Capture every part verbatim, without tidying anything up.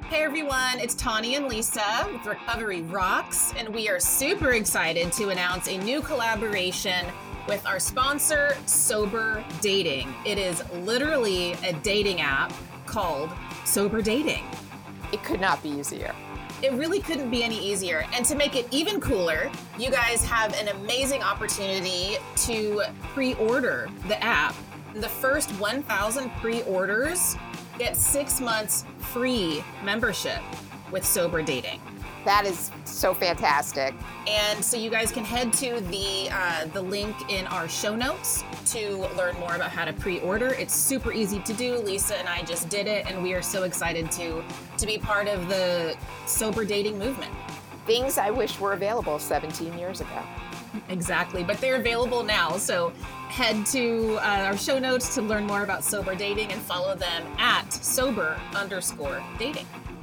Hey everyone, it's Tawny and Lisa with Recovery Rocks, and we are super excited to announce a new collaboration with our sponsor, Sober Dating. It is literally a dating app called Sober Dating. It could not be easier. It really couldn't be any easier. And to make it even cooler, you guys have an amazing opportunity to pre-order the app. The first one thousand pre-orders get six months free membership with Sober Dating. That is so fantastic. And so you guys can head to the uh, the link in our show notes to learn more about how to pre-order. It's super easy to do. Lisa and I just did it, and we are so excited to to be part of the Sober Dating movement. Things I wish were available seventeen years ago. Exactly, but they're available now. So head to uh, our show notes to learn more about Sober Dating and follow them at sober underscore dating.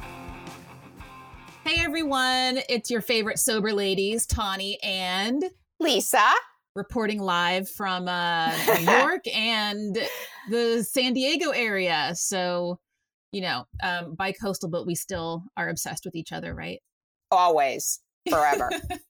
Hey everyone, it's your favorite sober ladies, Tawny and Lisa, reporting live from uh, New York and the San Diego area. So, you know, um, bi-coastal, but we still are obsessed with each other, right? Always, forever.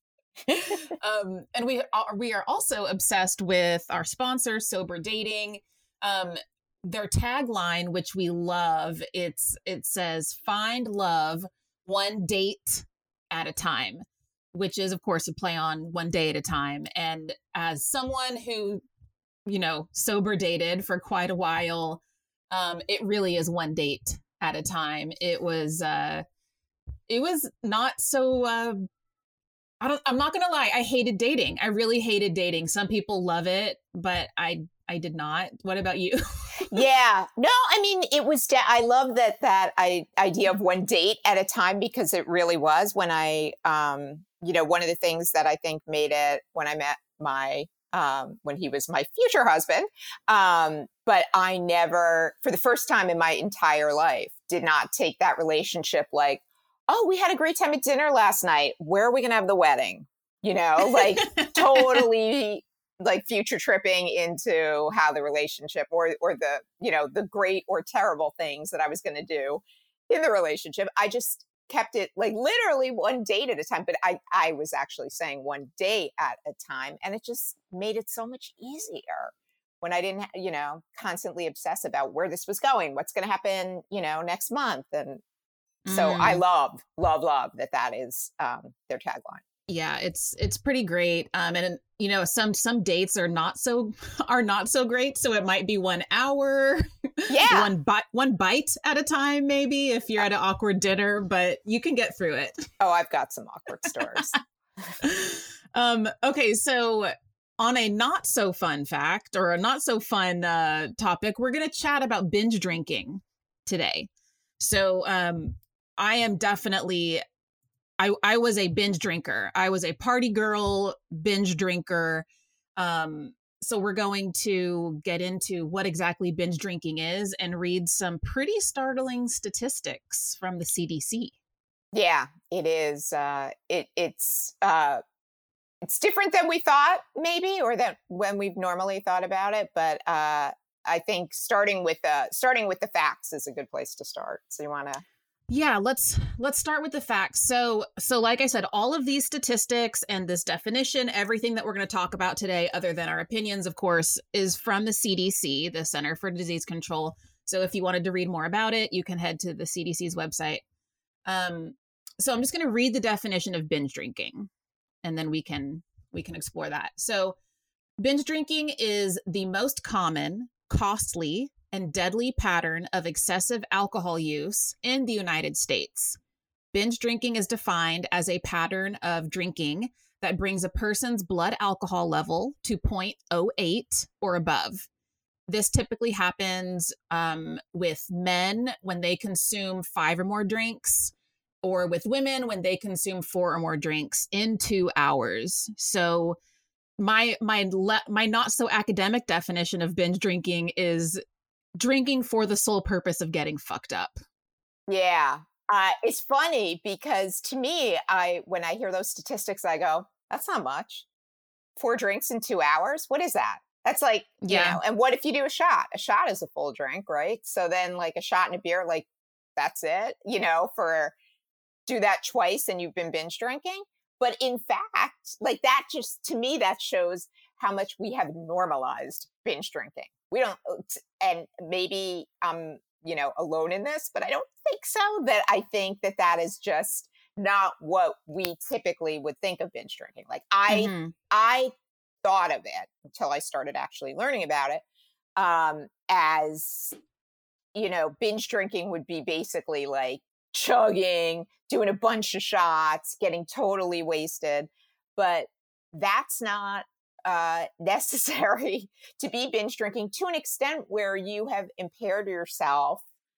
um, and we are, we are also obsessed with our sponsor, Sober Dating. Um, their tagline, which we love, it's it says "Find love one date at a time," which is, of course, a play on one day at a time. And as someone who, you know, sober dated for quite a while, um, it really is one date at a time. It was uh, it was not so. Uh, I don't, I'm not going to lie. I hated dating. I really hated dating. Some people love it, but I, I did not. What about you? Yeah, no, I mean, it was, de- I love that, that I, idea of one date at a time, because it really was when I, um, you know, one of the things that I think made it when I met my, um, when he was my future husband. Um, but I never, for the first time in my entire life, did not take that relationship like, oh, we had a great time at dinner last night. Where are we going to have the wedding? You know, like totally like future tripping into how the relationship or or the, you know, the great or terrible things that I was going to do in the relationship. I just kept it like literally one date at a time. But I, I was actually saying one day at a time. And it just made it so much easier when I didn't, you know, constantly obsess about where this was going, what's going to happen, you know, next month. And So mm. I love, love, love that that is um, their tagline. Yeah, it's it's pretty great. Um, and you know, some some dates are not so are not so great. So it might be one hour, yeah, one bite one bite at a time, maybe if you're at an awkward dinner. But you can get through it. Oh, I've got some awkward stories. um, okay, so on a not so fun fact or a not so fun uh, topic, we're gonna chat about binge drinking today. So um. I am definitely, I, I was a binge drinker. I was a party girl, binge drinker. Um, so we're going to get into what exactly binge drinking is and read some pretty startling statistics from the C D C. Yeah, it is. Uh, it, it's uh, it's different than we thought, maybe, or that when we've normally thought about it. But uh, I think starting with uh, starting with the facts is a good place to start. So you want to. Yeah, let's let's start with the facts. So, so like I said, all of these statistics and this definition, everything that we're going to talk about today, other than our opinions, of course, is from the C D C, the Center for Disease Control. So if you wanted to read more about it, you can head to the C D C's website. Um, so I'm just going to read the definition of binge drinking, and then we can we can explore that. So binge drinking is the most common, costly, and deadly pattern of excessive alcohol use in the United States. Binge drinking is defined as a pattern of drinking that brings a person's blood alcohol level to zero point zero eight or above. This typically happens um, with men when they consume five or more drinks, or with women when they consume four or more drinks in two hours. So my my le- my not so academic definition of binge drinking is drinking for the sole purpose of getting fucked up. Yeah. Uh, it's funny because to me, I when I hear those statistics, I go, that's not much. Four drinks in two hours? What is that? That's like, you yeah. know, and what if you do a shot? A shot is a full drink, right? So then like a shot and a beer, like that's it, you know, for do that twice and you've been binge drinking. But in fact, like that just, to me, that shows how much we have normalized binge drinking. We don't, and maybe I'm, you know, alone in this, but I don't think so. That I think that that is just not what we typically would think of binge drinking. Like I, mm-hmm. I thought of it until I started actually learning about it, um, as, you know, binge drinking would be basically like chugging, doing a bunch of shots, getting totally wasted. But that's not uh, necessary to be binge drinking to an extent where you have impaired yourself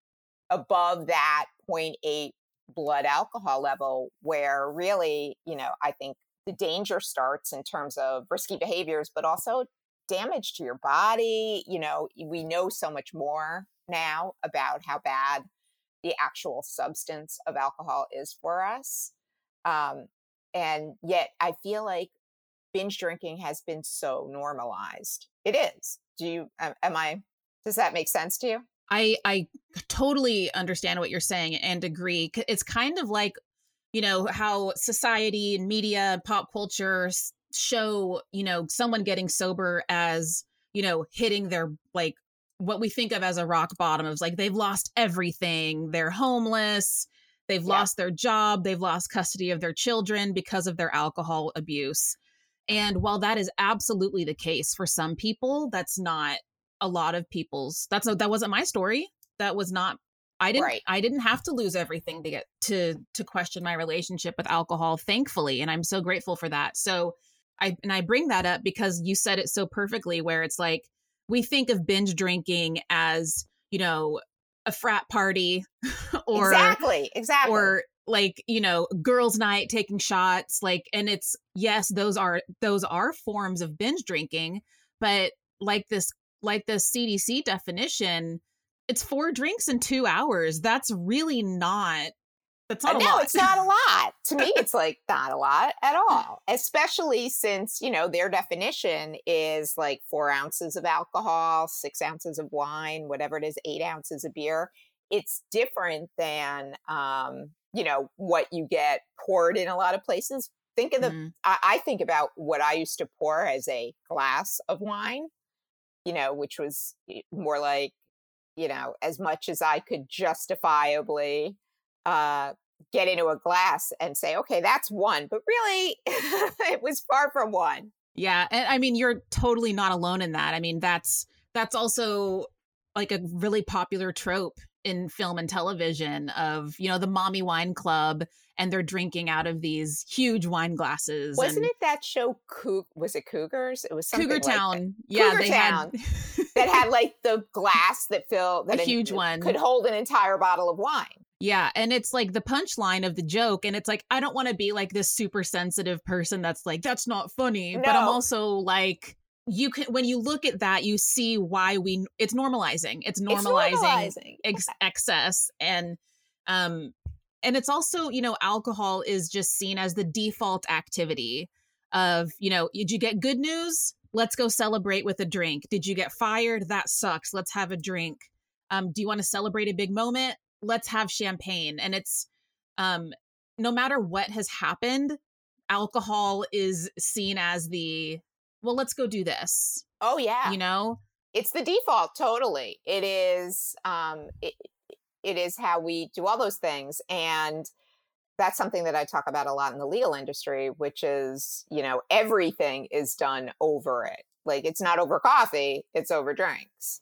above that zero point eight blood alcohol level, where really, you know, I think the danger starts in terms of risky behaviors, but also damage to your body. You know, we know so much more now about how bad the actual substance of alcohol is for us. Um, and yet I feel like binge drinking has been so normalized. It is. Do you, am I, does that make sense to you? I, I totally understand what you're saying and agree. It's kind of like, you know, how society and media, pop culture show, you know, someone getting sober as, you know, hitting their, like, what we think of as a rock bottom of like, they've lost everything. They're homeless. They've yeah. lost their job. They've lost custody of their children because of their alcohol abuse. And while that is absolutely the case for some people, that's not a lot of people's, that's that wasn't my story. That was not, I didn't, right. I didn't have to lose everything to get to, to question my relationship with alcohol, thankfully. And I'm so grateful for that. So I, and I bring that up because you said it so perfectly, where it's like, we think of binge drinking as, you know, a frat party or exactly, exactly. or like, you know, girls' night, taking shots, like, and it's, yes, those are, those are forms of binge drinking, but like this, like the C D C definition, it's four drinks in two hours. That's really not, that's not a no, lot. It's not a lot. To me, it's like not a lot at all, especially since, you know, their definition is like four ounces of alcohol, six ounces of wine, whatever it is, eight ounces of beer. It's different than, um, you know, what you get poured in a lot of places. Think of the, mm. I, I think about what I used to pour as a glass of wine, you know, which was more like, you know, as much as I could justifiably uh, get into a glass and say, okay, that's one, but really it was far from one. Yeah. And I mean, you're totally not alone in that. I mean, that's, that's also like a really popular trope in film and television of, you know, the mommy wine club, and they're drinking out of these huge wine glasses. Wasn't and, it that show? Coug- was it Cougars? It was something Cougar Town. Like yeah, Cougar they Town had that had like the glass that filled that a huge one could hold an entire bottle of wine. Yeah. And it's like the punchline of the joke. And it's like, I don't want to be like this super sensitive person that's like, that's not funny. No. But I'm also like, you can, when you look at that, you see why we, it's normalizing. It's normalizing, it's normalizing. Ex- yeah. excess. And, um, and it's also, you know, alcohol is just seen as the default activity of, you know, did you get good news? Let's go celebrate with a drink. Did you get fired? That sucks. Let's have a drink. Um, do you want to celebrate a big moment? Let's have champagne. And it's, um, no matter what has happened, alcohol is seen as the, well, let's go do this. Oh yeah. You know, it's the default. Totally. It is, um, it, it is how we do all those things. And that's something that I talk about a lot in the legal industry, which is, you know, everything is done over it. Like it's not over coffee, it's over drinks.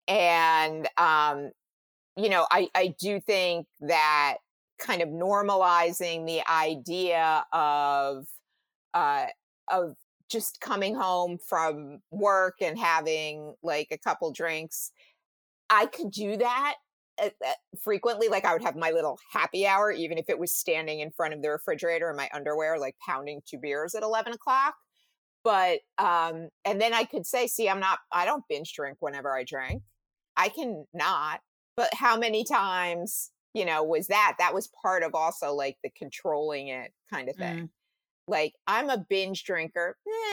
And, um, you know, I, I do think that kind of normalizing the idea of, uh, of just coming home from work and having like a couple drinks, I could do that uh, frequently. Like I would have my little happy hour, even if it was standing in front of the refrigerator in my underwear, like pounding two beers at eleven o'clock. But, um, and then I could say, see, I'm not, I don't binge drink whenever I drink. I can not. But how many times, you know, was that? That was part of also like the controlling it kind of thing. Mm. Like, I'm a binge drinker,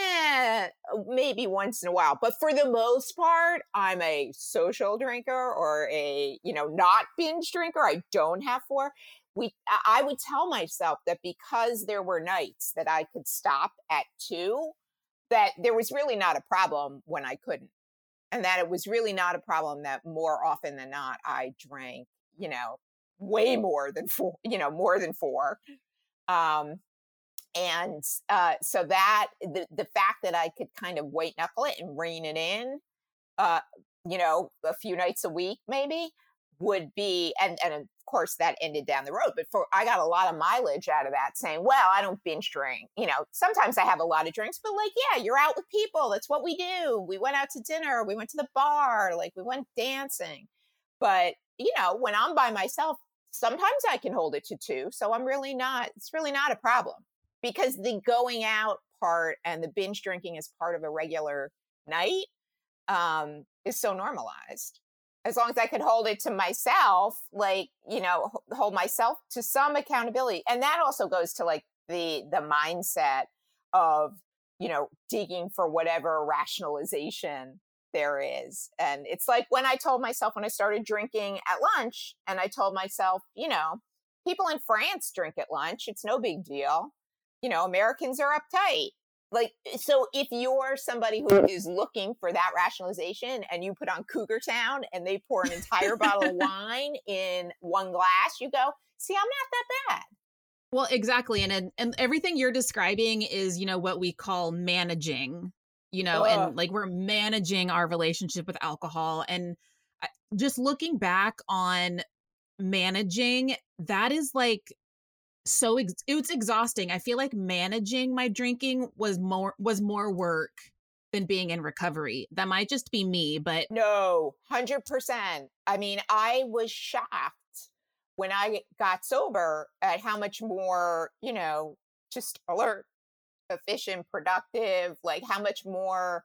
eh, maybe once in a while, but for the most part, I'm a social drinker or a, you know, not binge drinker. I don't have four. We, I I would tell myself that because there were nights that I could stop at two, that there was really not a problem when I couldn't. And that it was really not a problem that more often than not, I drank, you know, way more than four, you know, more than four. Um, and uh, so that the, the fact that I could kind of white knuckle it and rein it in, uh, you know, a few nights a week maybe would be, and, and of course that ended down the road, but for, I got a lot of mileage out of that saying, well, I don't binge drink. You know, sometimes I have a lot of drinks, but like, yeah, you're out with people. That's what we do. We went out to dinner. We went to the bar, like we went dancing. But, you know, when I'm by myself, sometimes I can hold it to two. So I'm really not, it's really not a problem because the going out part and the binge drinking as part of a regular night um, is so normalized. As long as I could hold it to myself, like, you know, hold myself to some accountability. And that also goes to like the, the mindset of, you know, digging for whatever rationalization there is. And it's like when I told myself when I started drinking at lunch and I told myself, you know, people in France drink at lunch. It's no big deal. You know, Americans are uptight. Like, so if you're somebody who is looking for that rationalization and you put on Cougar Town and they pour an entire bottle of wine in one glass, you go, see, I'm not that bad. Well, exactly. And, and everything you're describing is, you know, what we call managing, you know, Ugh. and like we're managing our relationship with alcohol. And just looking back on managing, that is like, so ex- it was exhausting. I feel like managing my drinking was more was more work than being in recovery. That might just be me, but no, one hundred percent. I mean, I was shocked when I got sober at how much more, you know, just alert, efficient, productive, like how much more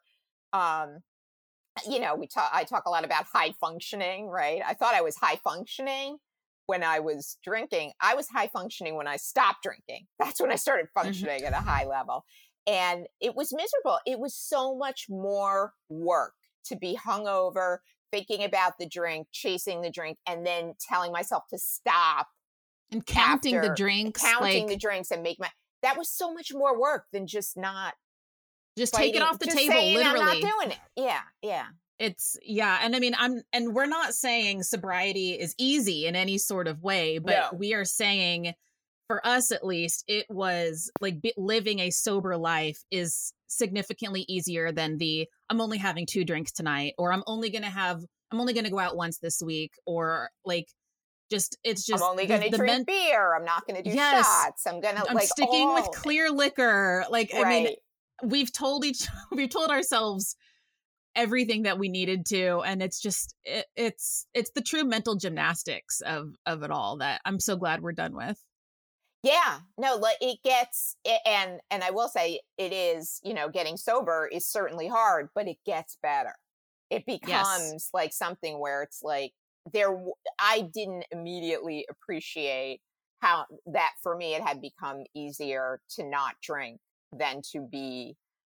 um you know, we talk I talk a lot about high functioning, right? I thought I was high functioning when I was drinking. I was high functioning when I stopped drinking. That's when I started functioning at a high level. And it was miserable. It was so much more work to be hungover, thinking about the drink, chasing the drink, and then telling myself to stop. And counting after, the drinks. Counting like, the drinks and make my, that was so much more work than just not. Just fighting, take it off the just table, saying literally. I'm not doing it. Yeah, yeah. It's, yeah. And I mean, I'm, and we're not saying sobriety is easy in any sort of way, but No. we are saying, for us at least, it was like b- living a sober life is significantly easier than the, I'm only having two drinks tonight, or I'm only going to have, I'm only going to go out once this week, or like, just, it's just. I'm only going to drink men- beer. I'm not going to do yes, shots. I'm going to I'm like sticking with clear liquor. Like, right. I mean, we've told each, we've told ourselves everything that we needed to, and it's just it, it's it's the true mental gymnastics of of it all that I'm so glad we're done with. Yeah, no, like it gets and and I will say it is, you know, getting sober is certainly hard, but it gets better. It becomes yes. like something where it's like there I didn't immediately appreciate how that for me it had become easier to not drink than to be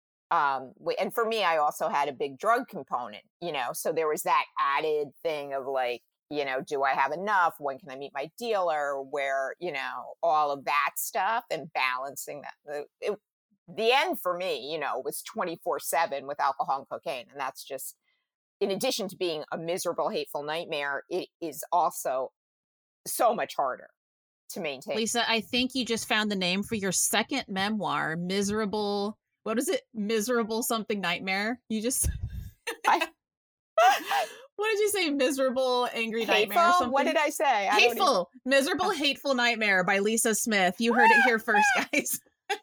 Um, and for me, I also had a big drug component, you know, so there was that added thing of like, you know, do I have enough? When can I meet my dealer? Where, you know, all of that stuff and balancing that. The, it, the end for me, you know, was twenty-four seven with alcohol and cocaine. And that's just, in addition to being a miserable, hateful nightmare, it is also so much harder to maintain. Lisa, I think you just found the name for your second memoir, Miserable... What is it? Miserable something nightmare? You just... I... What did you say? Miserable, angry hateful? Nightmare or something? What did I say? I hateful. Miserable, Hateful Nightmare by Lisa Smith. You heard it here first, guys.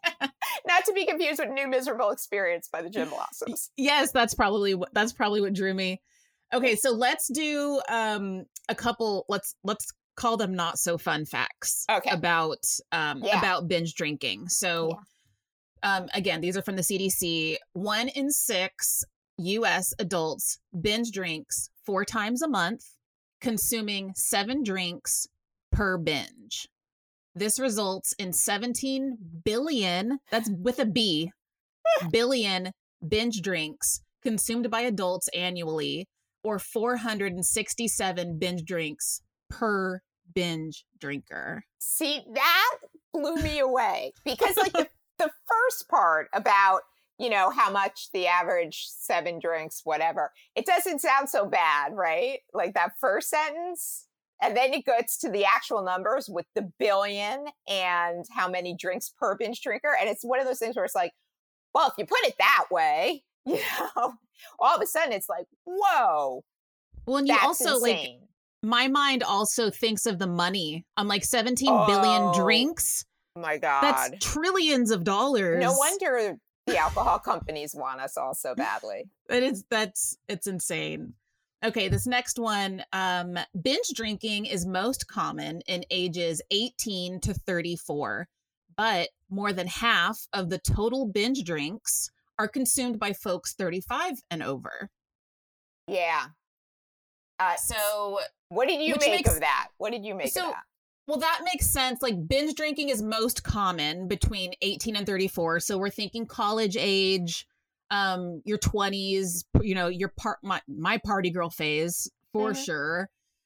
Not to be confused with New Miserable Experience by the Gin Blossoms. Yes, that's probably what that's probably what drew me. Okay, so let's do um a couple, let's let's call them not so fun facts okay. about um yeah. about binge drinking. So yeah. Um, again, these are from the C D C. One in six U S adults binge drinks four times a month, consuming seven drinks per binge. This results in seventeen billion, that's with a B, billion binge drinks consumed by adults annually, or four hundred sixty-seven binge drinks per binge drinker. See, that blew me away because like the, the first part about, you know, how much the average seven drinks, whatever, it doesn't sound so bad, right? Like that first sentence. And then it gets to the actual numbers with the billion and how many drinks per binge drinker. And it's one of those things where it's like, well, if you put it that way, you know, all of a sudden it's like, whoa. Well, and you that's also insane. like, my mind also thinks of the money. I'm like seventeen Oh, billion drinks. My God. That's trillions of dollars. No wonder the alcohol companies want us all so badly. It is, that's, it's insane. Okay, this next one, um, binge drinking is most common in ages eighteen to thirty-four, but more than half of the total binge drinks are consumed by folks thirty-five and over. Yeah. Uh, so what did you make makes, of that? What did you make so, of that? Well, that makes sense. Like binge drinking is most common between eighteen and thirty-four. So we're thinking college age, um, your twenties, you know, your part, my, my party girl phase for mm-hmm. sure.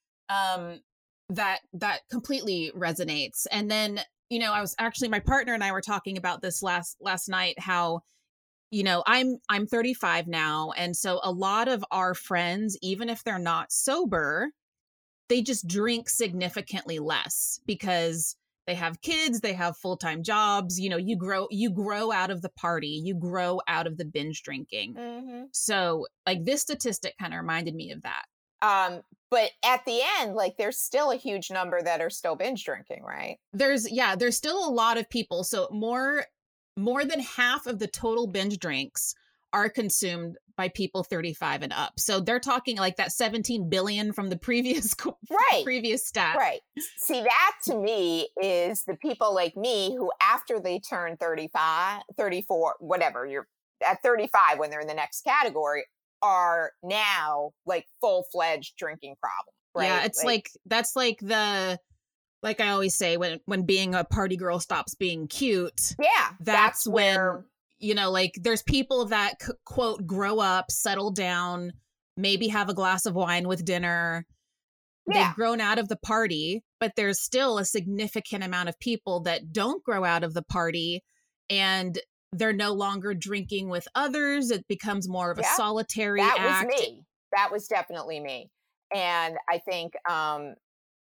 Um, that, that completely resonates. And then, you know, I was actually, my partner and I were talking about this last, last night, how, you know, I'm, I'm thirty-five now. And so a lot of our friends, even if they're not sober, they just drink significantly less because they have kids, they have full-time jobs. You know, you grow, you grow out of the party, you grow out of the binge drinking. Mm-hmm. So like this statistic kind of reminded me of that. Um, but at the end, like there's still a huge number that are still binge drinking, right? There's, yeah, there's still a lot of people. So more, more than half of the total binge drinks are consumed by people thirty-five and up. So they're talking like that seventeen billion from the previous right. previous stat. Right. See, that to me is the people like me who after they turn thirty-five, thirty-four, whatever, you're at thirty-five when they're in the next category are now like full-fledged drinking problem. Right? Yeah, it's like, like that's like the like I always say when when being a party girl stops being cute. Yeah. That's, that's when where you know, like there's people that c- quote, grow up, settle down, maybe have a glass of wine with dinner. Yeah. They've grown out of the party, but there's still a significant amount of people that don't grow out of the party and they're no longer drinking with others. It becomes more of a yeah. solitary that act. That was me. That was definitely me. And I think, um,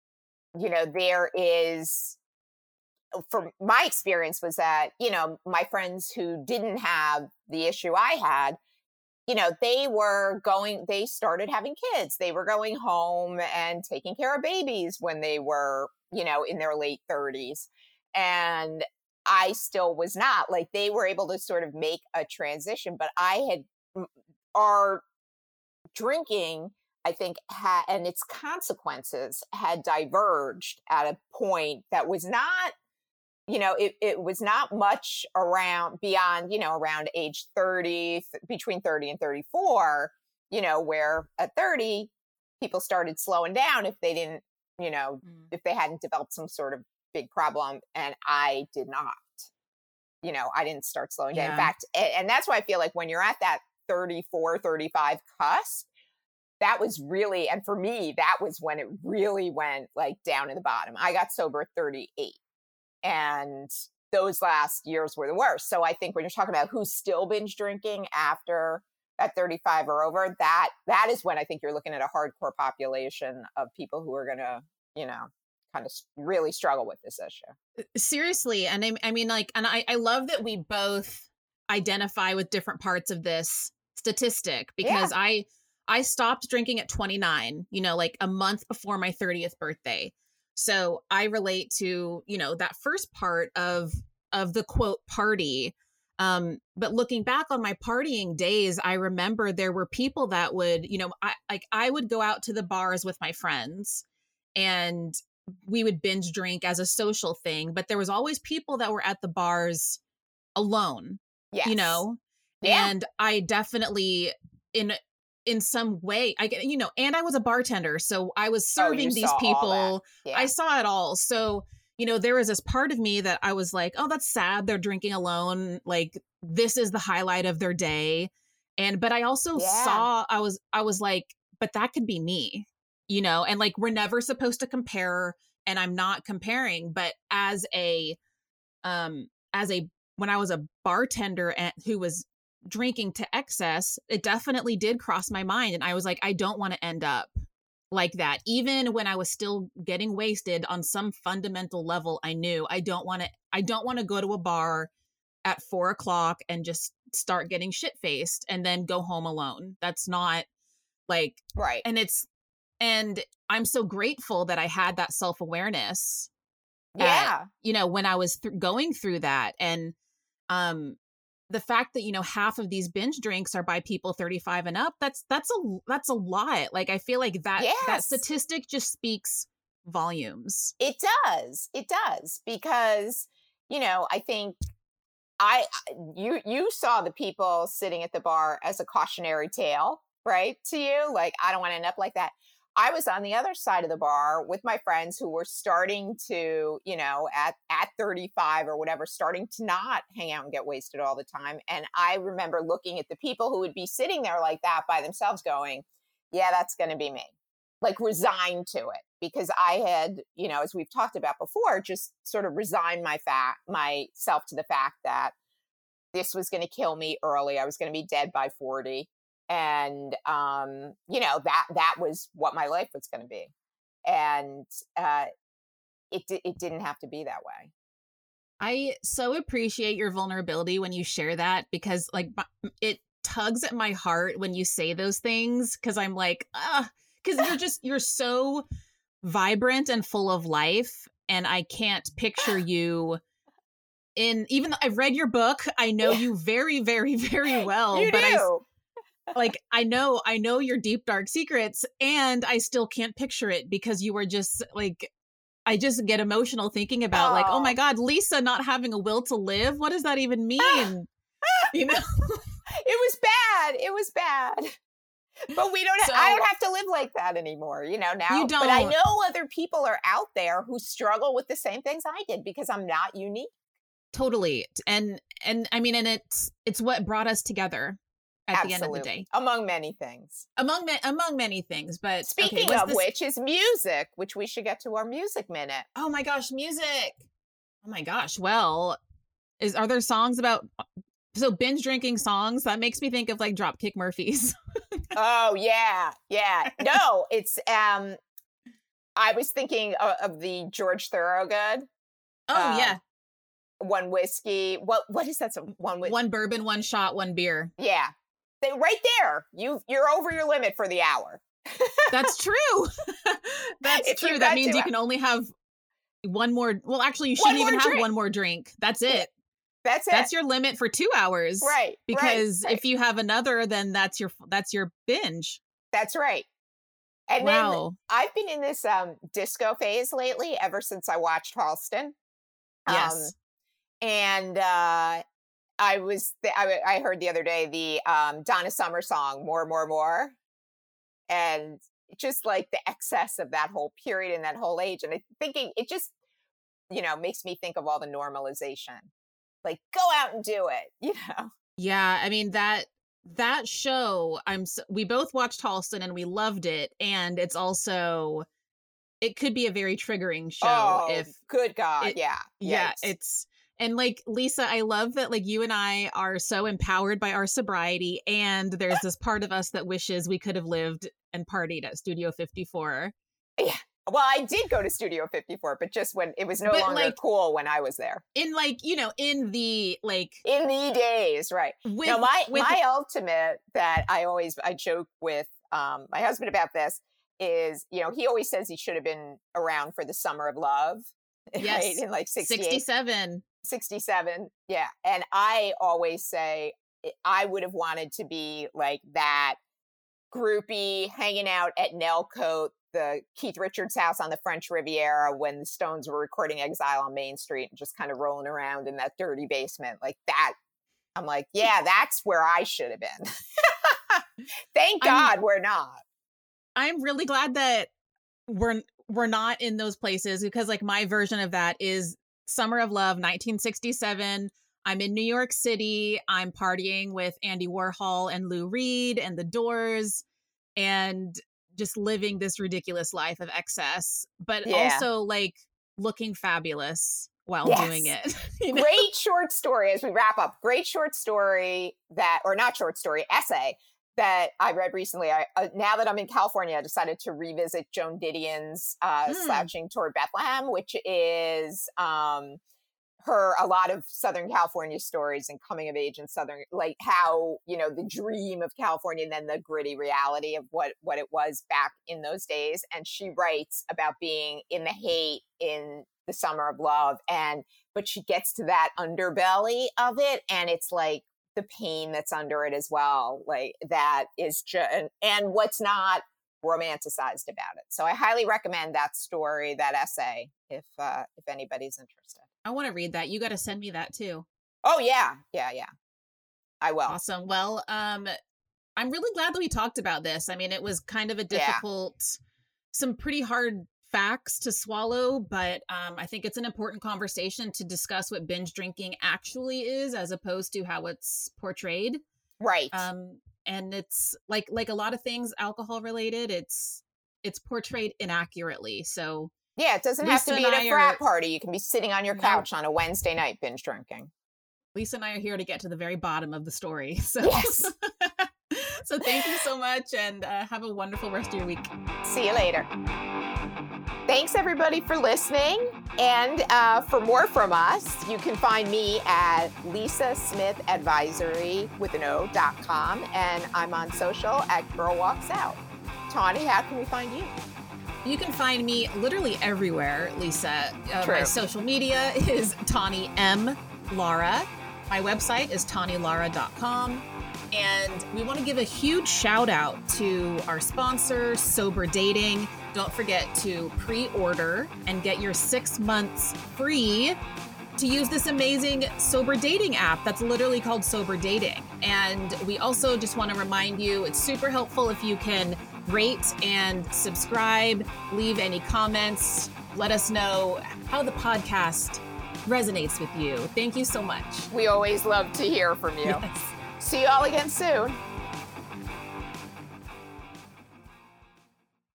you know, there is... from my experience was that, you know, my friends who didn't have the issue I had, you know, they were going, they started having kids. They were going home and taking care of babies when they were, you know, in their late thirties. And I still was not. Like they were able to sort of make a transition, but I had, our drinking, I think, had, and its consequences had diverged at a point that was not, you know, it, it was not much around beyond, you know, around age thirty, th- between thirty and thirty-four, you know, where at thirty, people started slowing down if they didn't, you know, mm. if they hadn't developed some sort of big problem. And I did not, you know, I didn't start slowing down. Yeah. In fact, and, and that's why I feel like when you're at that thirty-four, thirty-five cusp, that was really, and for me, that was when it really went like down to the bottom. I got sober at thirty-eight. And those last years were the worst. So I think when you're talking about who's still binge drinking after at thirty-five or over, that that is when I think you're looking at a hardcore population of people who are going to, you know, kind of really struggle with this issue. Seriously. And I, I mean, like, and I, I love that we both identify with different parts of this statistic because yeah. I, I stopped drinking at twenty-nine, you know, like a month before my thirtieth birthday. So I relate to, you know, that first part of, of the quote party. Um, but looking back on my partying days, I remember there were people that would, you know, I like I would go out to the bars with my friends and we would binge drink as a social thing, but there was always people that were at the bars alone, yes. you know, yeah. and I definitely in in some way, I get, you know, and I was a bartender. So I was serving oh, these people. Yeah. I saw it all. So, you know, there was this part of me that I was like, oh, that's sad. They're drinking alone. Like, this is the highlight of their day. And, but I also Yeah. saw, I was, I was like, but that could be me, you know, and like, we're never supposed to compare, and I'm not comparing, but as a, um, as a, when I was a bartender and who was drinking to excess, it definitely did cross my mind. And I was like, I don't want to end up like that. Even when I was still getting wasted on some fundamental level, I knew I don't want to, I don't want to go to a bar at four o'clock and just start getting shit faced and then go home alone. That's not like, right. And it's, and I'm so grateful that I had that self-awareness. Yeah. At, you know, when I was th- going through that. And, um, the fact that, you know, half of these binge drinks are by people thirty-five and up, that's, that's a, that's a lot. Like, I feel like that, yes. that statistic just speaks volumes. It does. It does. Because, you know, I think I, you, you saw the people sitting at the bar as a cautionary tale, right? To you, like, I don't want to end up like that. I was on the other side of the bar with my friends who were starting to, you know, at, at thirty-five or whatever, starting to not hang out and get wasted all the time. And I remember looking at the people who would be sitting there like that by themselves going, yeah, that's going to be me, like resigned to it, because I had, you know, as we've talked about before, just sort of resigned my fact, myself to the fact that this was going to kill me early. I was going to be dead by forty. And, um, you know, that, that was what my life was going to be. And, uh, it, it didn't have to be that way. I so appreciate your vulnerability when you share that, because like it tugs at my heart when you say those things. Cause I'm like, ah, cause you're just, you're so vibrant and full of life. And I can't picture you in, even though I've read your book, I know you very, very, very well. You but do. I, like, I know, I know your deep, dark secrets, and I still can't picture it because you were just like, I just get emotional thinking about oh. like, oh my God, Lisa not having a will to live. What does that even mean? You know, it was bad. It was bad. But we don't, so, I don't have to live like that anymore, you know, now. You don't. But I know other people are out there who struggle with the same things I did because I'm not unique. Totally. And, and I mean, and it's, it's what brought us together. At Absolutely. the end of the day, among many things, among ma- among many things. But speaking okay, of this... which is music, which we should get to our music minute. Oh my gosh, music! Oh my gosh. Well, is are there songs about so binge drinking songs? That makes me think of like Dropkick Murphys. Oh yeah, yeah. No, it's um. I was thinking of, of the George Thorogood. Oh um, yeah. One whiskey. What what is that? Some one one bourbon, one shot, one beer. Yeah. They, right there, you you're over your limit for the hour. That's true. That's if true. That means you can only have one more. Well, actually, you shouldn't even drink. have one more drink. That's it. That's it. That's your limit for two hours. Right. Because right, right. if you have another, then that's your that's your binge. That's right. And wow. then I've been in this um, disco phase lately, ever since I watched Halston. Yes. Um, and uh, I was, th- I, I heard the other day the um, Donna Summer song, More, More, More. And just like the excess of that whole period and that whole age. And I thinking it just, you know, makes me think of all the normalization. Like, go out and do it, you know? Yeah. I mean, that, that show, I'm, we both watched Halston and we loved it. And it's also, it could be a very triggering show. Oh, if good God. It, yeah. Yeah. Yes. It's, and like, Lisa, I love that like you and I are so empowered by our sobriety. And there's this part of us that wishes we could have lived and partied at Studio fifty-four. Yeah. Well, I did go to Studio fifty-four, but just when it was no but longer like, cool when I was there. In like, you know, in the like. In the days, right. With, now, my, with, my ultimate that I always, I joke with um, my husband about this is, you know, he always says he should have been around for the Summer of Love. Yes. Right? In like sixty-eight. sixty-seven. sixty-seven. Yeah. And I always say I would have wanted to be like that groupie hanging out at Nellcote, the Keith Richards house on the French Riviera when the Stones were recording Exile on Main Street and just kind of rolling around in that dirty basement like that. I'm like, yeah, that's where I should have been. Thank God I'm, we're not. I'm really glad that we're we're not in those places because like my version of that is Summer of Love, nineteen sixty-seven. I'm in New York City. I'm partying with Andy Warhol and Lou Reed and the Doors and just living this ridiculous life of excess, but Yeah. also like looking fabulous while Yes. doing it. You know? Great short story as we wrap up. Great short story that, or not short story, essay that I read recently. I uh, now that I'm in California, I decided to revisit Joan Didion's uh, Mm. Slouching Toward Bethlehem, which is um, her, a lot of Southern California stories and coming of age in Southern, like how, you know, the dream of California and then the gritty reality of what, what it was back in those days. And she writes about being in the hate in the Summer of Love. And, but she gets to that underbelly of it. And it's like the pain that's under it as well. Like that is just, and what's not romanticized about it. So I highly recommend that story, that essay, if, uh, if anybody's interested. I want to read that. You got to send me that too. Oh yeah. Yeah. Yeah. I will. Awesome. Well, um, I'm really glad that we talked about this. I mean, it was kind of a difficult, yeah. some pretty hard facts to swallow, but um, I think it's an important conversation to discuss what binge drinking actually is as opposed to how it's portrayed. Right. Um, and it's like, like a lot of things alcohol related, it's, it's portrayed inaccurately. So yeah, it doesn't Lisa have to be at and a I frat are- party. You can be sitting on your No. couch on a Wednesday night binge drinking. Lisa and I are here to get to the very bottom of the story. So, Yes. so thank you so much and uh, have a wonderful rest of your week. See you later. Thanks everybody for listening. And uh, for more from us, you can find me at Lisa Smith Advisory with an O dot com. And I'm on social at Girl Walks Out. Tawny, how can we find you? You can find me literally everywhere, Lisa. Uh, True. my social media is Tawny M. Lara. My website is tawny lara dot com. And we want to give a huge shout out to our sponsor, Sober Dating. Don't forget to pre-order and get your six months free to use this amazing sober dating app that's literally called Sober Dating. And we also just want to remind you, it's super helpful if you can rate and subscribe, leave any comments, let us know how the podcast resonates with you. Thank you so much. We always love to hear from you. Yes. See you all again soon.